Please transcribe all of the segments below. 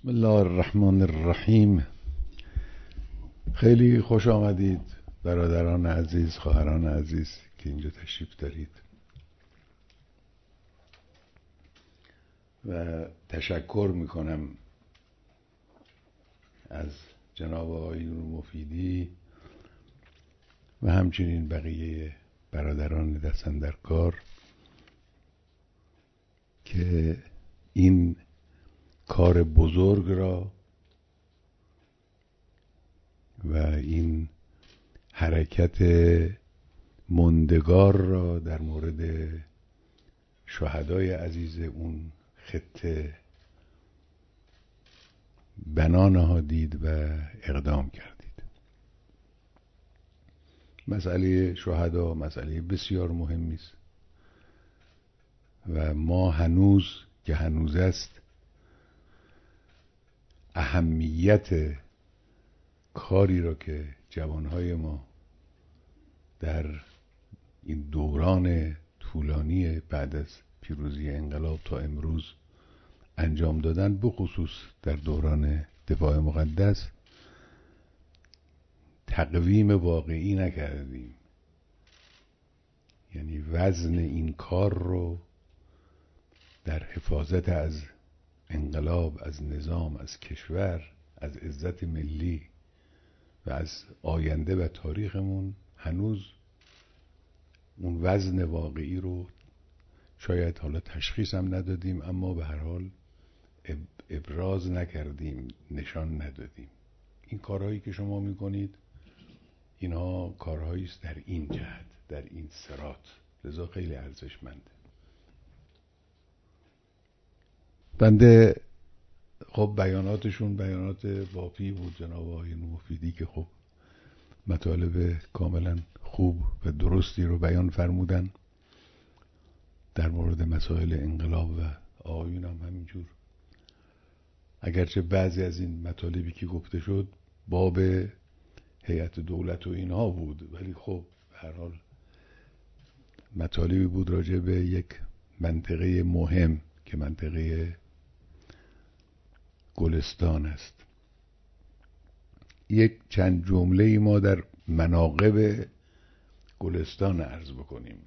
بسم الله الرحمن الرحیم. خیلی خوش آمدید برادران عزیز، خواهران عزیز که اینجا تشریف دارید و تشکر میکنم از جناب آقای نور مفیدی و همچنین بقیه برادران دست‌اندرکار که این کار بزرگ را و این حرکت مندگار را در مورد شهدای عزیز اون خطه بنا نهادید و اقدام کردید. مسئله شهدا مسئله بسیار مهمی است و ما هنوز که هنوز است اهمیت کاری را که جوانهای ما در این دوران طولانی بعد از پیروزی انقلاب تا امروز انجام دادن، بخصوص در دوران دفاع مقدس، تقویم واقعی نکردیم. یعنی وزن این کار رو در حفاظت از انقلاب، از نظام، از کشور، از عزت ملی و از آینده و تاریخمون هنوز اون وزن واقعی رو شاید حالا تشخیص هم ندادیم، اما به هر حال ابراز نکردیم، نشان ندادیم. این کارهایی که شما میکنید اینها کارهایی است در این جهت، در این صراط، لذا خیلی ارزشمنده. بنده خب بیاناتشون بیانات وافی بود، جناب آقای مفیدی که خب مطالب کاملا خوب و درستی رو بیان فرمودن در مورد مسائل انقلاب و آقایون هم همینجور. اگرچه بعضی از این مطالبی که گفته شد باب هیئت دولت و اینها بود، ولی خب به هر حال مطالبی بود راجع به یک منطقه مهم که منطقه گلستان است. یک چند جمله ما در مناقب گلستان عرض بکنیم.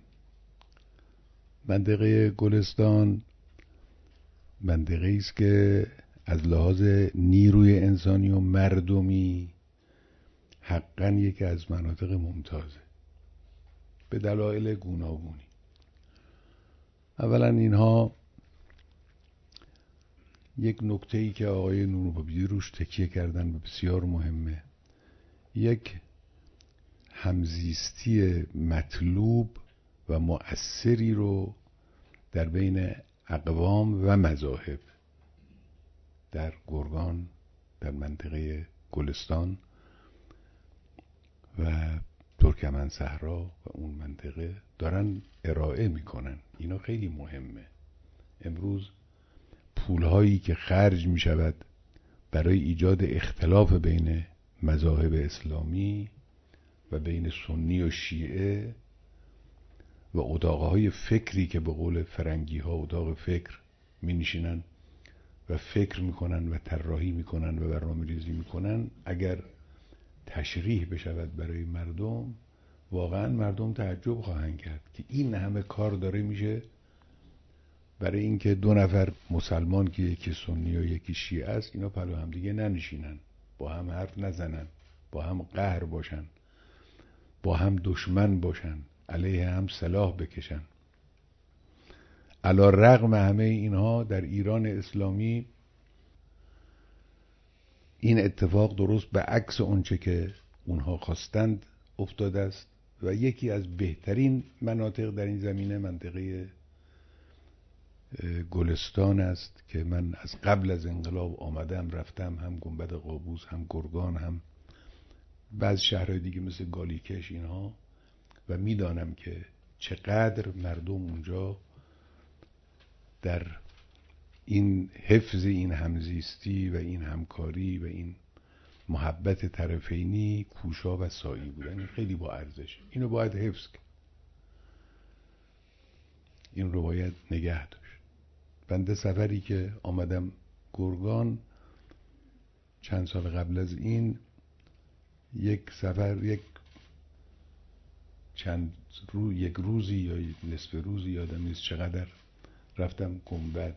منطقه گلستان منطقه است که از لحاظ نیروی انسانی و مردمی حقاً یکی از مناطق ممتازه به دلایل گوناگونی. اولا اینها یک نکته‌ای که آقای نورمحیدی روش تکیه کردن و بسیار مهمه، یک همزیستی مطلوب و مؤثری رو در بین اقوام و مذاهب در گرگان، در منطقه گلستان و ترکمن صحرا و اون منطقه دارن ارائه میکنن. اینا خیلی مهمه. امروز پولهایی که خرج می شود برای ایجاد اختلاف بین مذاهب اسلامی و بین سنی و شیعه و اتاقهای فکری که به قول فرنگی ها اتاق فکر می نشینن و فکر می کنن و طراحی می کنن و برنامه ریزی می کنن، اگر تشریح بشود برای مردم، واقعا مردم تعجب خواهند کرد که این همه کار داره میشه برای اینکه دو نفر مسلمان که یکی سنی و یکی شیعه است اینا پلو هم دیگه ننشینن، با هم حرف نزنن، با هم قهر باشن، با هم دشمن باشن، علیه هم سلاح بکشن. علی رغم همه اینها در ایران اسلامی این اتفاق درست به عکس اونچه که اونها خواستند افتاده است و یکی از بهترین مناطق در این زمینه منطقه گلستان است که من از قبل از انقلاب آمدم رفتم، هم گنبد قابوس، هم گرگان، هم بعض شهرهای دیگه مثل گالیکش اینها، و میدانم که چقدر مردم اونجا در این حفظ این همزیستی و این همکاری و این محبت طرفینی کوشا و سایی بودن. این خیلی با ارزش، اینو باید حفظ کرد، این رو باید نگه داشت. بنده سفری که آمدم گرگان چند سال قبل از این یک سفر، یک روزی یا نصف روزی یادم نیست چقدر، رفتم گنبد.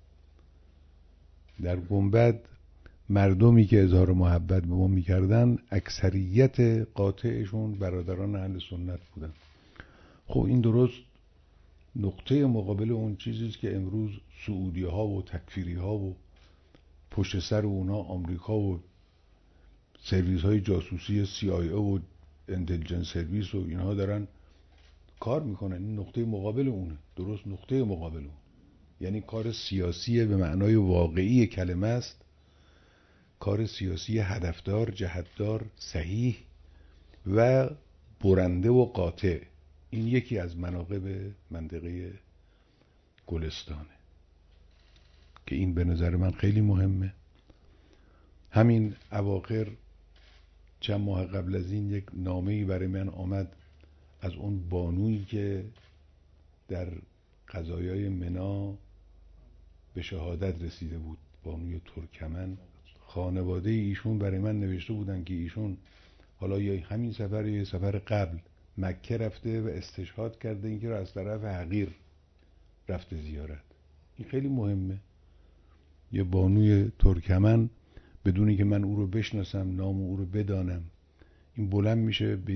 در گنبد مردمی که اظهار محبت به ما میکردن اکثریت قاطعشون برادران اهل سنت بودن. خب این درست نقطه مقابل اون چیزیست که امروز سعودی ها و تکفیری ها و پشت سر اونا آمریکا و سرویس های جاسوسی CIA و انتلیجنس سرویس و اینها دارن کار میکنن. این نقطه مقابل اونه، درست نقطه مقابل اون، یعنی کار سیاسی به معنای واقعی کلمه است، کار سیاسی هدفدار، جهتدار، صحیح و برنده و قاطع. این یکی از مناقب منطقه گلستانه که این به نظر من خیلی مهمه. همین اواخر چند ماه قبل از این یک نامه‌ای برای من آمد از اون بانویی که در قضایای منا به شهادت رسیده بود، بانوی ترکمن. خانواده ایشون برای من نوشته بودن که ایشون حالا یا همین سفر یا سفر قبل مکه رفته و استشهاد کرده، اینکه رو از طرف حقیر رفته زیارت. این خیلی مهمه. یه بانوی ترکمن بدونی که من او رو بشناسم، نام او رو بدانم، این بلند میشه به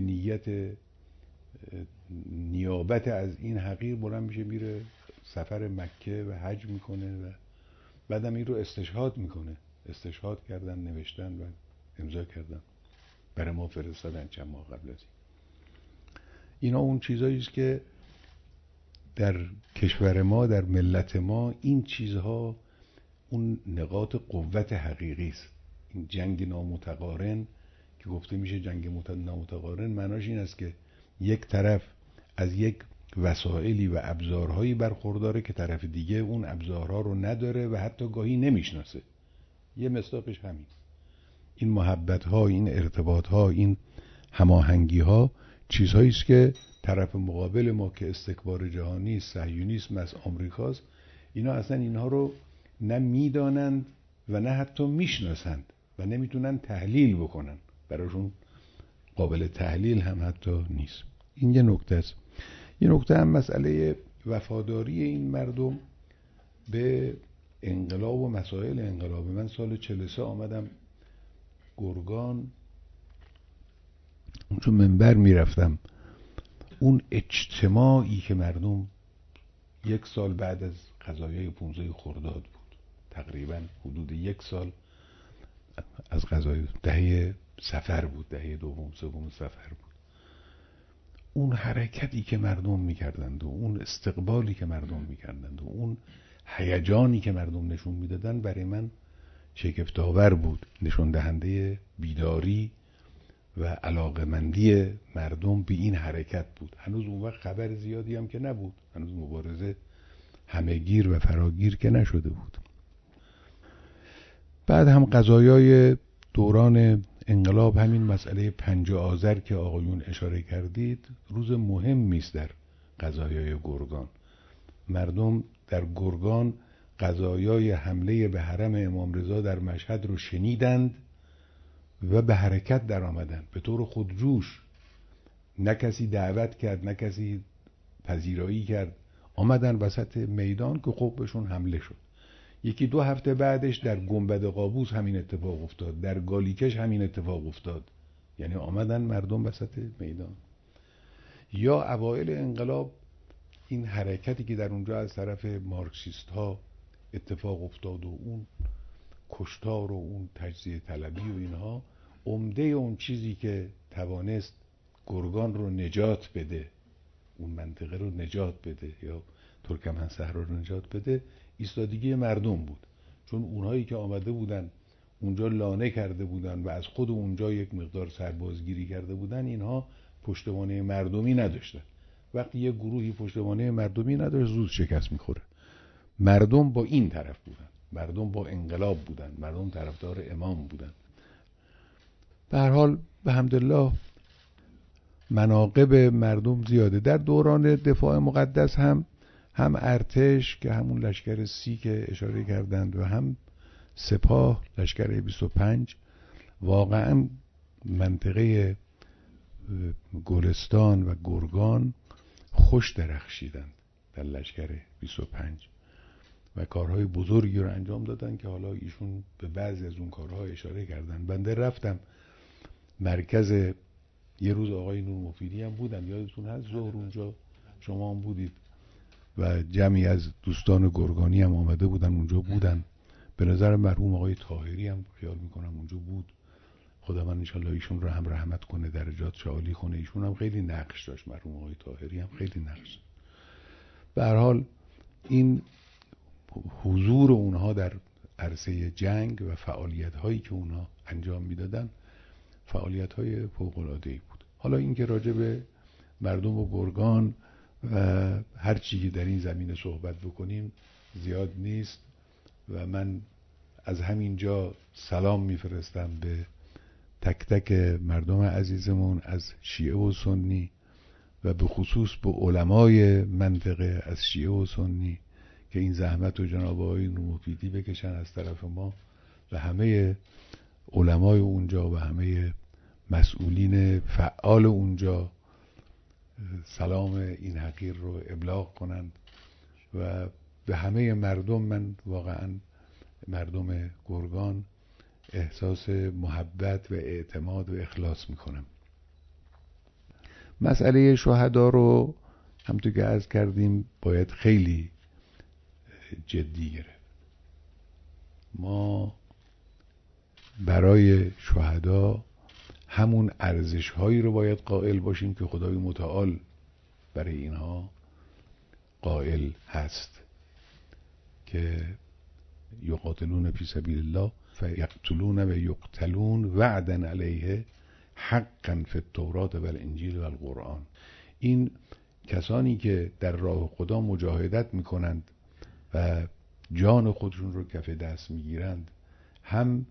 نیابت از این حقیر بلند میشه میره سفر مکه و حج میکنه و بعدم این رو استشهاد میکنه. استشهاد کردن، نوشتن و امضا کردن، برای ما فرستادن چند ماه قبل از این. اینا اون چیزایی است که در کشور ما، در ملت ما، این چیزها اون نقاط قوت حقیقی است. این جنگ نامتقارن که گفته میشه جنگ نامتقارن، معناش این است که یک طرف از یک وسائلی و ابزارهایی برخورداره که طرف دیگه اون ابزارها رو نداره و حتی گاهی نمیشناسه. یه مصداقش همین. این محبت‌ها، این ارتباط‌ها، این هماهنگی‌ها چیزهایی است که طرف مقابل ما که استکبار جهانی، صهیونیسم از آمریکاست، اینا اصلا اینها رو نه میدانند و نه حتی میشناسند و نمیتونن تحلیل بکنن. براشون قابل تحلیل هم حتی نیست. این یه نکته است. یه نکته هم مسئله وفاداری این مردم به انقلاب و مسائل انقلاب. من سال 43 آمدم گرگان، اونجا منبر میرفتم. اون اجتماعی که مردم یک سال بعد از قضایای 15 خرداد بود، تقریبا حدود یک سال از قضای دهه صفر بود، دهه دوم سوم صفر بود. اون حرکتی که مردم میکردند و اون استقبالی که مردم میکردند و اون هیجانی که مردم نشون میدادن برای من شگفت‌آور بود. نشون دهنده بیداری و علاقمندی مردم به این حرکت بود. هنوز اون وقت خبر زیادی هم که نبود، هنوز مبارزه همه‌گیر و فراگیر که نشده بود. بعد هم قضایای دوران انقلاب، همین مسئله 5 آذر که آقایون اشاره کردید، روز مهمی است در قضایای گرگان. مردم در گرگان قضایای حمله به حرم امام رضا در مشهد رو شنیدند و به حرکت در آمدند به طور خودجوش. نه کسی دعوت کرد، نه کسی پذیرایی کرد، آمدن وسط میدان که خب بهشون حمله شد. یکی دو هفته بعدش در گنبد قابوس همین اتفاق افتاد، در گالیکش همین اتفاق افتاد. یعنی آمدن مردم وسط میدان. یا اوایل انقلاب این حرکتی که در اونجا از طرف مارکسیست ها اتفاق افتاد و اون کشتار و اون تجزیه طلبی و اینها، عمده اون چیزی که توانست گرگان رو نجات بده، اون منطقه رو نجات بده یا ترکمن صحرا رو نجات بده، ایستادگی مردم بود. چون اونهایی که آمده بودن اونجا لانه کرده بودن و از خود اونجا یک مقدار سربازگیری کرده بودن، اینها پشتوانه مردمی نداشتن. وقتی یک گروهی پشتوانه مردمی نداشت زود شکست میخوره. مردم با این طرف بودن، مردم با انقلاب بودن، مردم طرفدار امام بودن. به هر حال به حمدالله مناقب مردم زیاده. در دوران دفاع مقدس هم ارتش که همون لشکر 30 که اشاره کردند و هم سپاه لشکر 25 واقعا منطقه گلستان و گرگان خوش درخشیدند در لشکر 25 و کارهای بزرگی رو انجام دادن که حالا ایشون به بعضی از اون کارها اشاره کردن. بنده رفتم مرکز، یه روز آقای نور مفیدی هم بودن، یادتون هست ظهر اونجا شما هم بودید و جمعی از دوستان گرگانی هم آمده بودن اونجا بودن. به نظر مرحوم آقای طاهری هم خیال میکنم اونجا بود. خداوند انشالله ایشون رو هم رحمت کنه، درجات عالی کنه. ایشون هم خیلی نقش داشت، مرحوم آقای طاهری هم خیلی نقش. به هر حال این حضور اونها در عرصه جنگ و فعالیت هایی که اونها انجام میدادن فعالیت های فوق العاده ای بود. حالا این که راجع به مردم و گرگان و هر چی که در این زمینه صحبت بکنیم زیاد نیست و من از همین جا سلام میفرستم به تک تک مردم عزیزمون از شیعه و سنی و به خصوص به علمای منطقه از شیعه و سنی که این زحمت و جناب آقای نورمفیدی بکشن از طرف ما و همه علمای اونجا و همه مسئولین فعال اونجا سلام این حقیر رو ابلاغ کنند و به همه مردم، من واقعا مردم گرگان احساس محبت و اعتماد و اخلاص میکنم. مسئله شهدا رو همونطور که عرض کردیم باید خیلی جدی گرفت. ما برای شهدا همون ارزش هایی رو باید قائل باشیم که خدای متعال برای اینها قائل هست که یقاتلون فی سبیل الله فیقتلون و یقتلون وعدا علیه حقا فی التوراة و الانجیل و القرآن. این کسانی که در راه خدا مجاهدت میکنند و جان خودشون رو کف دست میگیرند، هم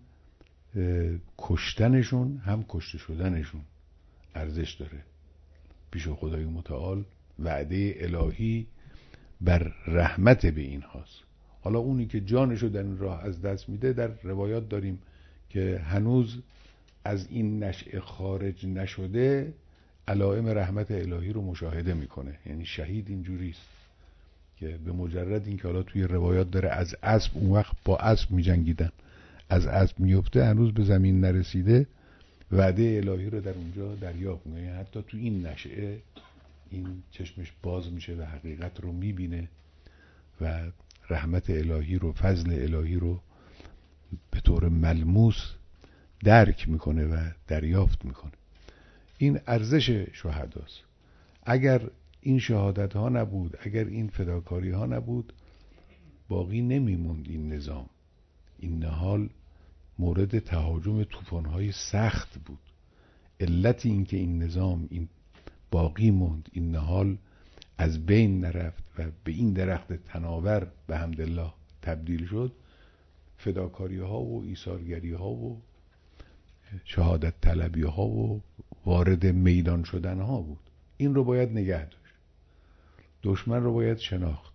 کشتنشون هم کشته شدنشون ارزش داره پیش خدای متعال. وعده الهی بر رحمت به این هاست. حالا اونی که جانشو در این راه از دست میده، در روایات داریم که هنوز از این نشأه خارج نشده علائم رحمت الهی رو مشاهده میکنه. یعنی شهید اینجوریست که به مجرد این که حالا توی روایات داره از اسب، اون وقت با اسب میجنگیدن، از اسب میفته هنوز به زمین نرسیده، وعده الهی رو در اونجا دریافت میکنه. یعنی حتی تو این نشأه این چشمش باز میشه و حقیقت رو میبینه و رحمت الهی رو، فضل الهی رو به طور ملموس درک میکنه و دریافت میکنه. این ارزش شهداست. اگر این شهادت ها نبود، اگر این فداکاری ها نبود، باقی نمیموند این نظام. این نهال مورد تهاجم طوفان های سخت بود. علت این که این نظام این باقی موند، این نهال از بین نرفت و به این درخت تناور به حمدالله تبدیل شد، فداکاری ها و ایثارگری ها و شهادت طلبی ها و وارد میدان شدن ها بود. این رو باید نگه داشت. دشمن رو باید شناخت،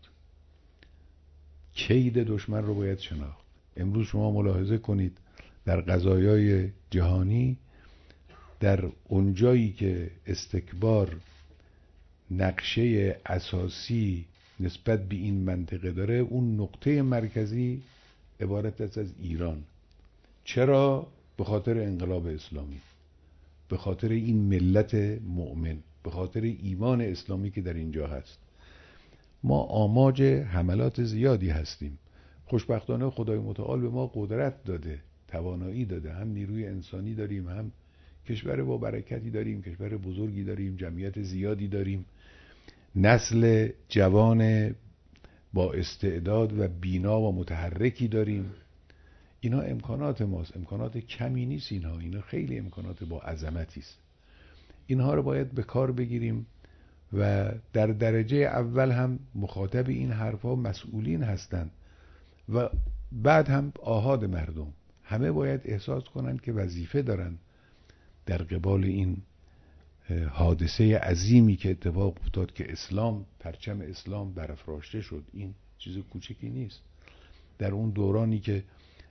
کید دشمن رو باید شناخت. امروز شما ملاحظه کنید در قضایای جهانی، در اونجایی که استکبار نقشه اساسی نسبت به این منطقه داره، اون نقطه مرکزی عبارت است از ایران. چرا؟ به خاطر انقلاب اسلامی، به خاطر این ملت مؤمن، به خاطر ایمان اسلامی که در اینجا هست. ما آماج حملات زیادی هستیم. خوشبختانه خدای متعال به ما قدرت داده، توانایی داده، هم نیروی انسانی داریم، هم کشور با برکتی داریم، کشور بزرگی داریم، جمعیت زیادی داریم، نسل جوان با استعداد و بینا و متحرکی داریم. اینا امکانات ماست، امکانات کمی نیست. اینا خیلی امکانات با عظمتی است. اینها رو باید به کار بگیریم و در درجه اول هم مخاطب این حرفا مسئولین هستند و بعد هم آحاد مردم. همه باید احساس کنند که وظیفه دارن در قبال این حادثه عظیمی که اتفاق افتاد که اسلام، پرچم اسلام برافراشته شد. این چیز کوچکی نیست. در اون دورانی که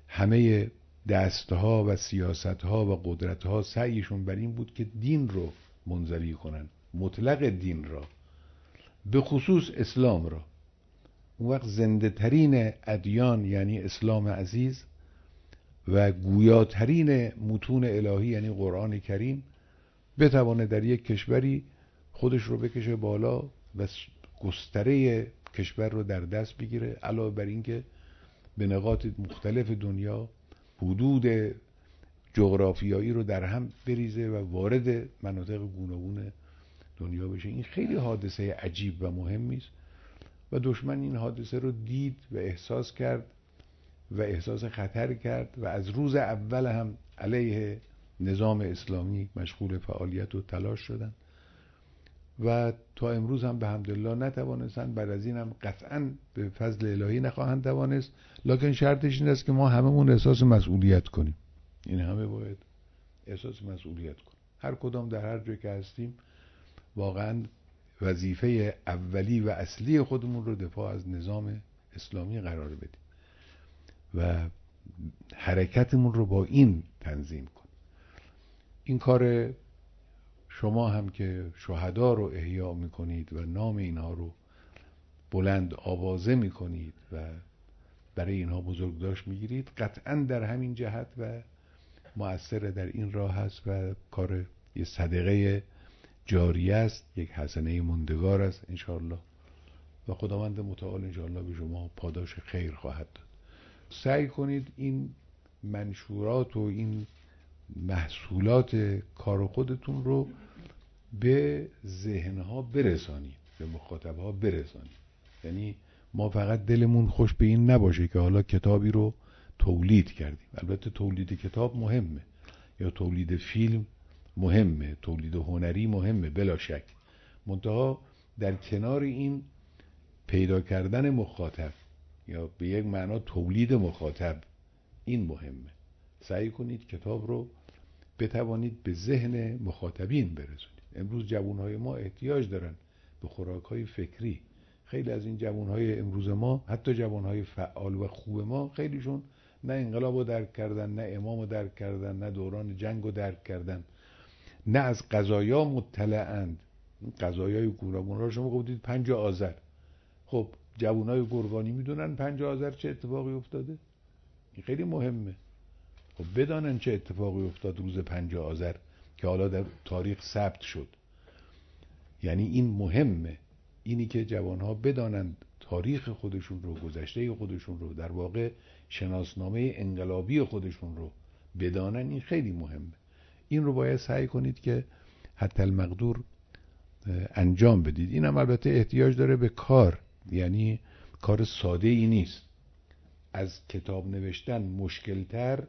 همه دستها و سیاستها و قدرتها سعیشون بر این بود که دین رو منزوی کنن، مطلق دین را، به خصوص اسلام را. اون وقت زنده ترین ادیان یعنی اسلام عزیز و گویاترین متون الهی یعنی قرآن کریم بتوانه در یک کشوری خودش رو بکشه بالا و گستره کشور رو در دست بگیره، علاوه بر این که به نقاط مختلف دنیا حدود جغرافیایی رو در هم بریزه و وارد مناطق گوناگون دنیا بشه. این خیلی حادثه عجیب و مهمی است و دشمن این حادثه رو دید و احساس کرد و احساس خطر کرد و از روز اول هم علیه نظام اسلامی مشغول فعالیت و تلاش شدن و تا امروز هم به حمدالله نتوانستن. بعد از این هم قطعا به فضل الهی نخواهند توانست، لکن شرطش این است که ما هممون احساس مسئولیت کنیم. این همه باید احساس مسئولیت کنیم، هر کدام در هر جای که هستیم واقعا وظیفه اولی و اصلی خودمون رو دفاع از نظام اسلامی قرار بدیم و حرکتمون رو با این تنظیم کنیم. این کار شما هم که شهدا رو احیا میکنید و نام اینها رو بلند آوازه میکنید و برای اینها بزرگداشت میگیرید، قطعا در همین جهت و مؤثر در این راه هست و کار یه صدقه جاریه است، یک حسنه مندگار است انشاءالله و خداوند متعال انشاءالله به شما پاداش خیر خواهد داد. سعی کنید این منشورات و این محصولات کار خودتون رو به ذهنها برسانید، به مخاطبها برسانید. یعنی ما فقط دلمون خوش به این نباشه که حالا کتابی رو تولید کردیم. البته تولید کتاب مهمه، یا تولید فیلم مهمه، تولید هنری مهمه بلا شک، منتها در کنار این پیدا کردن مخاطب یا به یک معنا تولید مخاطب این مهمه. سعی کنید کتاب رو بتوانید به ذهن مخاطبین برسونید. امروز جوانهای ما احتیاج دارن به خوراک‌های فکری. خیلی از این جوانهای امروز ما، حتی جوانهای فعال و خوب ما، خیلیشون نه انقلاب رو درک کردن، نه امام رو درک کردن، نه دوران جنگ رو درک کردن، نه از قضایا مطلعند. قضایای گوناگون را شما گفتید 5 آذر، خب جوانای گرگانی میدونن 5 آذر چه اتفاقی افتاده؟ این خیلی مهمه. خب بدانن چه اتفاقی افتاد روز 5 آذر که حالا در تاریخ ثبت شد. یعنی این مهمه، اینی که جوانها بدانند تاریخ خودشون رو، گذشته خودشون رو، در واقع شناسنامه انقلابی خودشون رو بدانن، این خیلی مهمه. این رو باید سعی کنید که حتی المقدور انجام بدید. این هم البته احتیاج داره به کار، یعنی کار ساده ای نیست. از کتاب نوشتن مشکلتر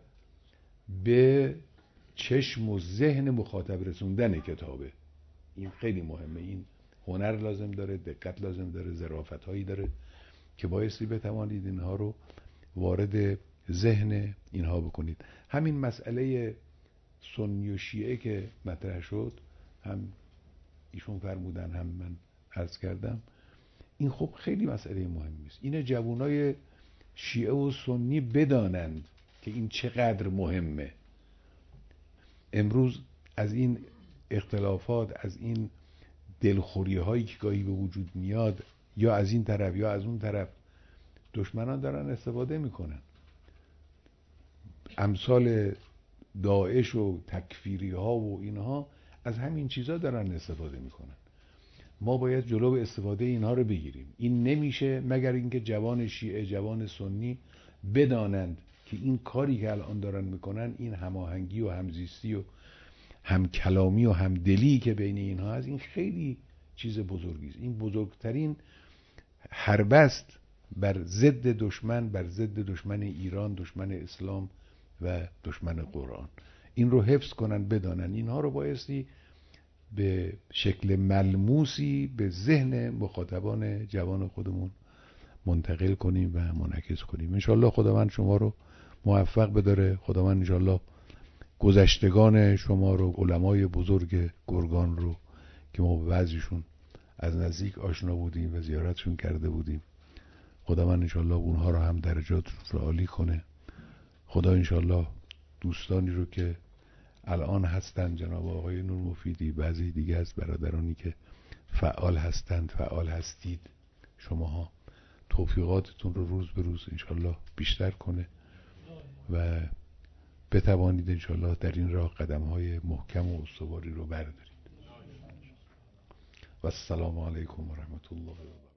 به چشم و ذهن مخاطب رسوندن کتابه. این خیلی مهمه. این هنر لازم داره، دقت لازم داره، ظرافت هایی داره که بایستی بتوانید اینها رو وارد ذهن اینها بکنید. همین مسئله سنی و شیعه که مطرح شد، هم ایشون فرمودن هم من عرض کردم، این خب خیلی مسئله مهمی است. این جوانای شیعه و سنی بدانند که این چقدر مهمه. امروز از این اختلافات، از این دلخوری هایی که گاهی به وجود میاد، یا از این طرف یا از اون طرف، دشمنان دارن استفاده میکنن. امثال داعش و تکفیری ها و اینها از همین چیزا دارن استفاده میکنن. ما باید جلو استفاده اینها رو بگیریم. این نمیشه مگر اینکه جوان شیعه، جوان سنی بدانند که این کاری که الان دارن میکنن، این هماهنگی و همزیستی و همکلامی و همدلی که بین اینها هست، این خیلی چیز بزرگی است. این بزرگترین حرب است بر ضد دشمن، بر ضد دشمن ایران، دشمن اسلام و دشمن قرآن. این رو حفظ کنن، بدانن. اینها رو بایستی به شکل ملموسی به ذهن مخاطبان جوان خودمون منتقل کنیم و منعکس کنیم. انشالله خداوند شما رو موفق بداره. خداوند انشالله گذشتگان شما رو، علمای بزرگ گرگان رو که ما به بعضیشون از نزدیک آشنا بودیم و زیارتشون کرده بودیم، خداوند انشالله اونها رو هم درجات رو عالی کنه. خدا انشالله دوستانی رو که الان هستند، جناب آقای نور مفیدی، بعضی دیگه از برادرانی که فعال هستند، فعال هستید، شماها توفیقاتتون رو روز به روز انشالله بیشتر کنه و بتوانید انشالله در این راه قدم‌های محکم و استواری رو بردارید. و السلام علیکم و رحمت الله و برکاته.